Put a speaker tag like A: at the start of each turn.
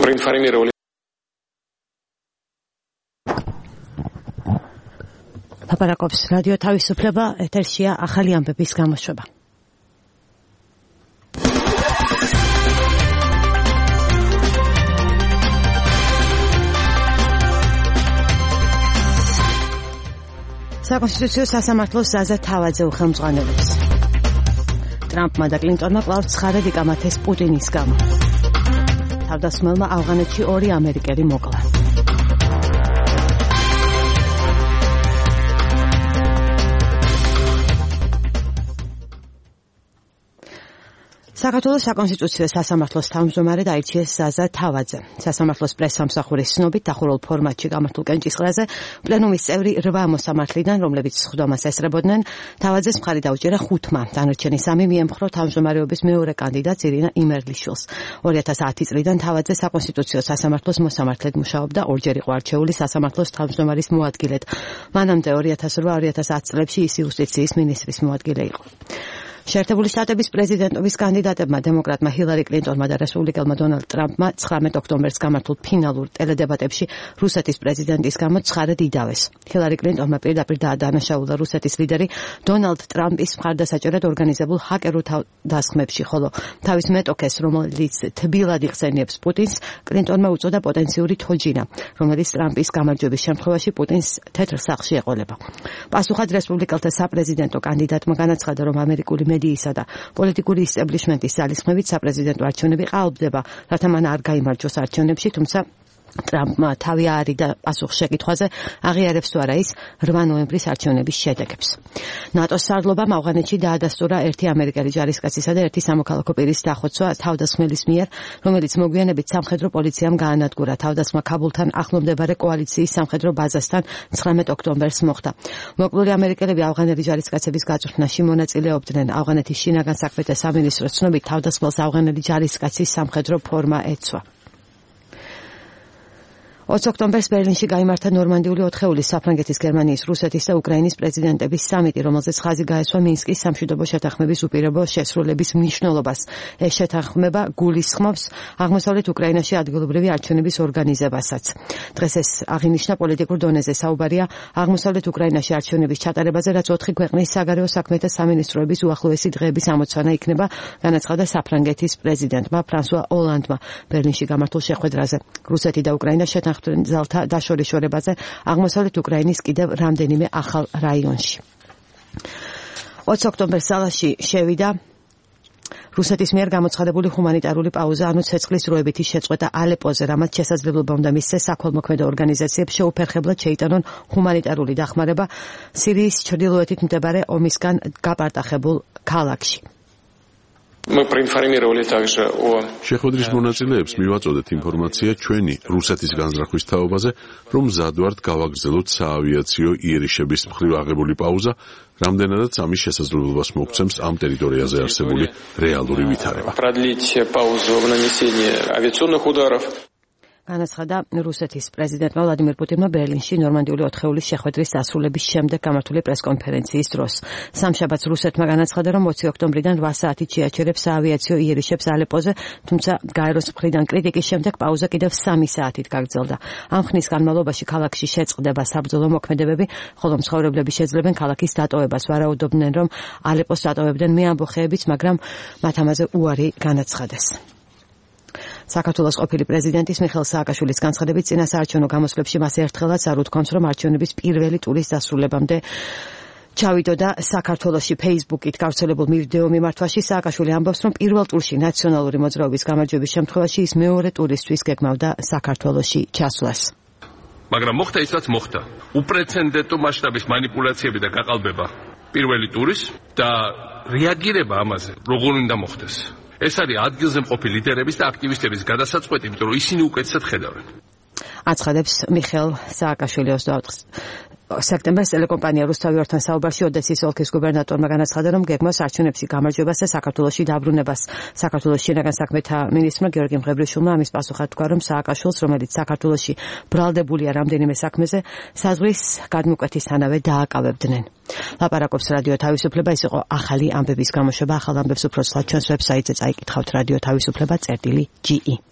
A: ლაპარაკობს რადიო თავისუფლება, ეთერშია ახალი ამბების გამოშვება. საკონსტიტუციო სასამართლოს ზაზა თავაძე უხელმძღვანელობს. ტრამპმა და კლინტონმა კვლავ ცხადად იკამათეს პუტინის გამო. თავდასხმელმა ავღანეთში 2 ამერიკელი მოკლა. საქართველოს საკონსტიტუციო სასამართლოს თავმჯდომარედ აირჩიეს ზაზა თავაძე. სასამართლოს პრესსამსახურის ცნობით დახურულ ფორმატში გამართულ კენჭისყრაზე პლენუმის წევრი 8 მოსამართლიდან, რომლებიც სხდომას ესწრებოდნენ, თავაძეს მხარი დაუჭერა 5-მა. დანარჩენი 3 მიემხრო თავმჯდომარეობის მეორე კანდიდატს ირინა იმერლიშვილს. 2010 წლიდან თავაძე საკონსტიტუციო სასამართლოს მოსამართლედ მუშაობდა, ორჯერ იყო არჩეული სასამართლოს თავმჯდომარის მოადგილედ. მანამდე 2008-2010 წლებში ის იუსტიციის მინისტრის მოადგილე იყო. შეერთებული შტატების პრეზიდენტობის კანდიდატებმა დემოკრატმა ჰილარი კლინტონმა და რესპუბლიკელმა დონალდ ტრამპმა 19 ოქტომბერს გამართულ ფინალურ ტელედებატებში რუსეთის პრეზიდენტის გამო ცხადად იდავეს. ჰილარი კლინტონმა პირდაპირ დაადანაშაულა რუსეთის ლიდერი დონალდ ტრამპის მხარდასაჭერად ორგანიზებულ ჰაკერულ დასხმებში, ხოლო თავის მეტოქეს, რომელიც თბილად იხსენიებს პუტინს, კლინტონმა უწოდა პოტენციური თოჯინა, რომელიც ტრამპის გამარჯვების შემთხვევაში პუტინს თეთრ სახლში ეყოლება. პასუხად რესპუბლიკელთა საპრეზიდენტო კანდიდატმა განაცხადა, რომ ამერიკული მედიისა და პოლიტიკური ისტაბლიშმენტის ძალისხმევით საპრეზიდენტო არჩევნები ყალბდება, რათა მან არ გაიმარჯვოს არჩევნებში, თუმცა ტრამპმა თავი აარიდა პასუხ შეკითხვაზე, აღიარებს თუ არა ის 8 ნოემბრის არჩევნების შედეგებს. ნატოს სარდლობამ ავღანეთში დაადასტურა 1 ამერიკელი ჯარისკაცისა და 1 სამოქალაქო პირის დახოცვა თავდასხმელის მიერ, რომელიც მოგვიანებით სამხედრო პოლიციამ გაანადგურა. თავდასხმა ქაბულთან ახლო მდებარე კოალიციის სამხედრო ბაზასთან 19 ოქტომბერს მოხდა. მოკლული ამერიკელები ავღანელი ჯარისკაცების გაწვრთნაში მონაწილეობდნენ. ავღანეთის შინაგან საქმეთა სამინისტროს ცნობით თავდასხმელს ავღანელი ჯარისკაცის სამხედრო ფორმა ეცვა. 20 ოქტომბერს ბერლინში გაიმართა ნორმანდიული ოთხეულის საფრანგეთის, გერმანიის, რუსეთის და უკრაინის პრეზიდენტების სამიტი, რომელზეც ხაზი გაესვა მინსკის სამშვიდობო შეთანხმების უპირობო შესრულების მნიშვნელობას. ეს შეთანხმება გულისხმობს აღმოსავლეთ უკრაინაში ადგილობრივი არჩევნების ორგანიზებასაც. დღეს ეს აღინიშნა პოლიტიკურ დონეზე. საუბარია აღმოსავლეთ უკრაინაში არჩევნების ჩატარებაზე, რაც 4 ქვეყნის საგარეო საქმეთა სამინისტროების უახლოესი დღეების ამოცანა იქნება, განაცხადა საფრანგეთის პრეზიდენტმა ფრანსუა ოლანდმა ბერლინში გამართულ შეხვედრაზე. რუსეთი და უკრაინა ზალთა დაშორიშორებაზე აღმოსავლეთ უკრაინის კიდევ რამდენიმე ახალ რაიონში. 20 ოქტომბერს სალაში შევიდა რუსეთის მიერ გამოცხადებული ჰუმანიტარული პაუზა, ანუ ცეცხლის დროებითი შეწყვეტა ალეპოზე, რამაც შესაძლებლობა უნდა მისცეს საქველმოქმედო ორგანიზაციებს შეუფერხებლად შეიტანონ ჰუმანიტარული დახმარება სირიის ჩრდილოეთით მდებარე ომისგან გაპარტახებულ ქალაქში.
B: შეხვედრის მონაწილეებს მივაწოდეთ ინფორმაცია ჩვენი რუსეთის განზრახვის თაობაზე, რომ მზად ვართ გავაგრძელოთ საავიაციო იერიშების მხრივ აღებული პაუზა, რამდენადაც ამის შესაძლებლობას მოგცემს ამ ტერიტორიაზე არსებული რეალური ვითარება.
A: განაცხადა რუსეთის პრეზიდენტმა ვლადიმირ პუტინმა ბერლინში ნორმანდიული ოთხეულის შეხვედრის დასრულების შემდეგ გამართული პრესკონფერენციის დროს. სამშაბათს რუსეთმა განაცხადა, რომ 20 ოქტომბრიდან 8 საათით შეაჩერებს საავიაციო იერიშებს ალეპოზე, თუმცა გაეროს მხრიდან კრიტიკის შემდეგ პაუზა კიდევ 3 საათით გაგრძელდა. ამ ხნის განმავლობაში ქალაქში შეწყდება საბრძოლო მოქმედებები, ხოლო მცხოვრებლები შეძლებენ ქალაქის დატოვებას. ვარაუდობდნენ, რომ ალეპოს დატოვებდნენ მეამბოხეებიც, მაგრამ მათ ამაზე უარი განაცხადეს. საქართველოს ყოფილი პრეზიდენტის მიხეილ სააკაშვილის განცხადებით, წინა საარჩევნო გამოსვლებში მას ერთხელაც არ უთქვამს, რომ არჩევნების პირველი ტურის დასრულებამდე ჩავიდო და საქართველოში Facebook-ით გავრცელებულ ვიდეო მიმართვაში სააკაშვილი ამბობს, რომ პირველ ტურში ნაციონალური მოძრაობის გამარჯვების შემთხვევაში ის მეორე ტურისთვის გეგმავდა საქართველოში ჩასვლას.
C: მაგრამ მოხდა ის, რაც მოხდა. უპრეცედენტო მასშტაბის манипуляციები და გაყალბება პირველი ტურის და რეაგირება ამაზე როგორ უნდა მოხდეს. ეს არის ადგილზე მყოფი ლიდერების და აქტივისტების გადასაწყვეტი, იმიტომ რომ ისინი უკეთესად ხედავენ.
A: აცხადებს მიხეილ სააკაშვილი 24 სექტემბერს ტელეკომპანია რუსთავი-ორთან საუბარში ოდესის ოლქის გუბერნატორმა განაცხადა, რომ გეგმავს არჩევნებში გამარჯვებას და საქართველოში დაბრუნებას. საქართველოს შინაგან საქმეთა მინისტრმა გიორგი მღებრიშვილმა ამის პასუხად თქვა, რომ სააკაშვილს, რომელიც საქართველოში ბრალდებულია რამდენიმე საქმეზე, საზღვრის გადმოკვეთისთანავე დააკავებდნენ. ლაპარაკობს რადიო თავისუფლება, ეს იყო ახალი ამბების გამოშვება. ახალ ამბებს უფრო ცლად ჩვენს ვებსაიტზე წაიკითხავთ radio-tavisupleba.ge.